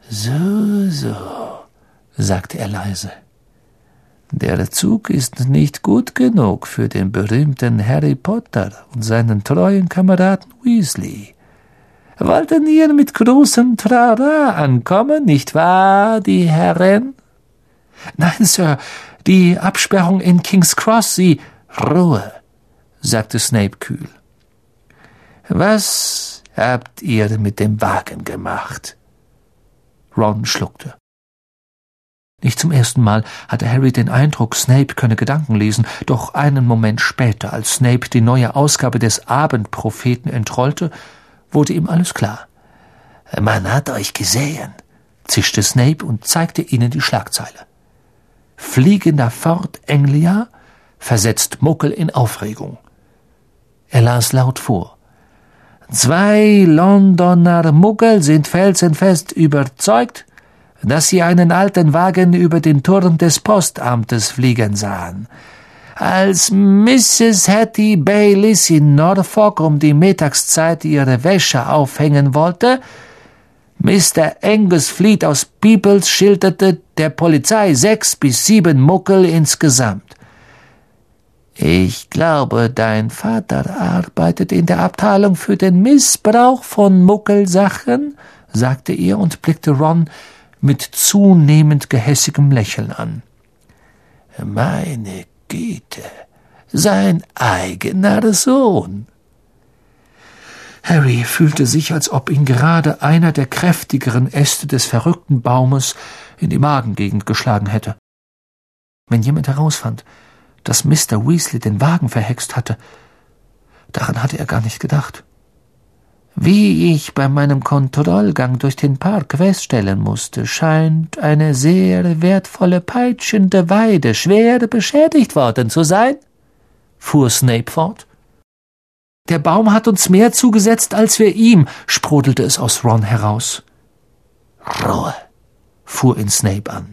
So, sagte er leise. Der Zug ist nicht gut genug für den berühmten Harry Potter und seinen treuen Kameraden Weasley. Wollten ihr mit großem Trara ankommen, nicht wahr, die Herren? Nein, Sir, die Absperrung in King's Cross, sie... Ruhe, sagte Snape kühl. Was habt ihr mit dem Wagen gemacht? Ron schluckte. Nicht zum ersten Mal hatte Harry den Eindruck, Snape könne Gedanken lesen, doch einen Moment später, als Snape die neue Ausgabe des Abendpropheten entrollte, wurde ihm alles klar. »Man hat euch gesehen«, zischte Snape und zeigte ihnen die Schlagzeile. »Fliegender Fort Anglia versetzt Muggel in Aufregung.« Er las laut vor. »2 Londoner Muggel sind felsenfest überzeugt, dass sie einen alten Wagen über den Turm des Postamtes fliegen sahen. Als Mrs. Hattie Bayliss in Norfolk um die Mittagszeit ihre Wäsche aufhängen wollte, Mr. Angus Fleet aus Peebles schilderte der Polizei 6 bis 7 Muggel insgesamt. »Ich glaube, dein Vater arbeitet in der Abteilung für den Missbrauch von Muggelsachen«, sagte er und blickte Ron mit zunehmend gehässigem Lächeln an. »Meine Güte, sein eigener Sohn!« Harry fühlte sich, als ob ihn gerade einer der kräftigeren Äste des verrückten Baumes in die Magengegend geschlagen hätte. Wenn jemand herausfand, dass Mr. Weasley den Wagen verhext hatte, daran hatte er gar nicht gedacht. Wie ich bei meinem Kontrollgang durch den Park feststellen musste, scheint eine sehr wertvolle peitschende Weide schwer beschädigt worden zu sein, fuhr Snape fort. »Der Baum hat uns mehr zugesetzt als wir ihm«, sprudelte es aus Ron heraus. »Ruhe«, fuhr ihn Snape an.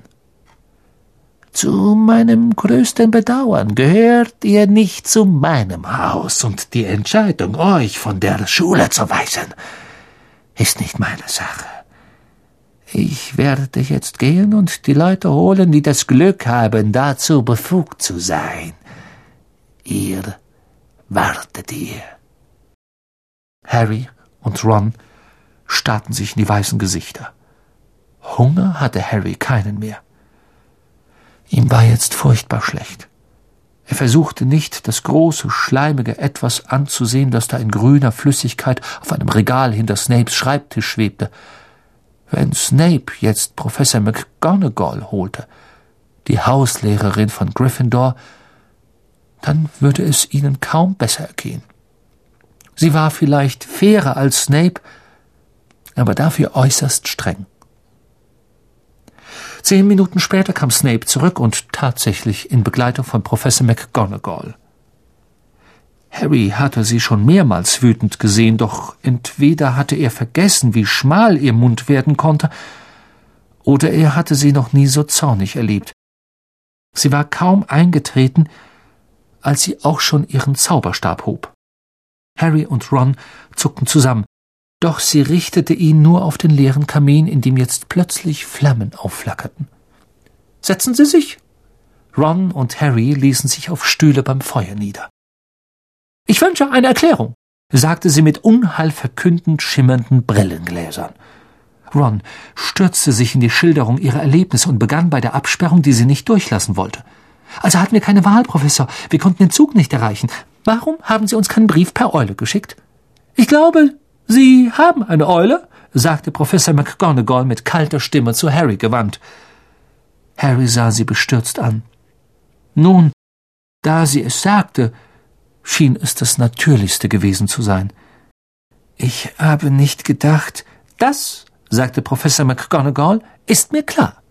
»Zu meinem größten Bedauern gehört ihr nicht zu meinem Haus, und die Entscheidung, euch von der Schule zu weisen, ist nicht meine Sache. Ich werde jetzt gehen und die Leute holen, die das Glück haben, dazu befugt zu sein. Ihr wartet hier.« Harry und Ron starrten sich in die weißen Gesichter. Hunger hatte Harry keinen mehr. Ihm war jetzt furchtbar schlecht. Er versuchte nicht, das große, schleimige Etwas anzusehen, das da in grüner Flüssigkeit auf einem Regal hinter Snapes Schreibtisch schwebte. Wenn Snape jetzt Professor McGonagall holte, die Hauslehrerin von Gryffindor, dann würde es ihnen kaum besser ergehen. Sie war vielleicht fairer als Snape, aber dafür äußerst streng. 10 Minuten später kam Snape zurück und tatsächlich in Begleitung von Professor McGonagall. Harry hatte sie schon mehrmals wütend gesehen, doch entweder hatte er vergessen, wie schmal ihr Mund werden konnte, oder er hatte sie noch nie so zornig erlebt. Sie war kaum eingetreten, als sie auch schon ihren Zauberstab hob. Harry und Ron zuckten zusammen, doch sie richtete ihn nur auf den leeren Kamin, in dem jetzt plötzlich Flammen aufflackerten. »Setzen Sie sich!« Ron und Harry ließen sich auf Stühle beim Feuer nieder. »Ich wünsche eine Erklärung«, sagte sie mit unheilverkündend schimmernden Brillengläsern. Ron stürzte sich in die Schilderung ihrer Erlebnisse und begann bei der Absperrung, die sie nicht durchlassen wollte. »Also hatten wir keine Wahl, Professor. Wir konnten den Zug nicht erreichen. Warum haben Sie uns keinen Brief per Eule geschickt?« »Ich glaube, Sie haben eine Eule«, sagte Professor McGonagall mit kalter Stimme zu Harry gewandt. Harry sah sie bestürzt an. Nun, da sie es sagte, schien es das Natürlichste gewesen zu sein. »Ich habe nicht gedacht...« »Das«, sagte Professor McGonagall, »ist mir klar.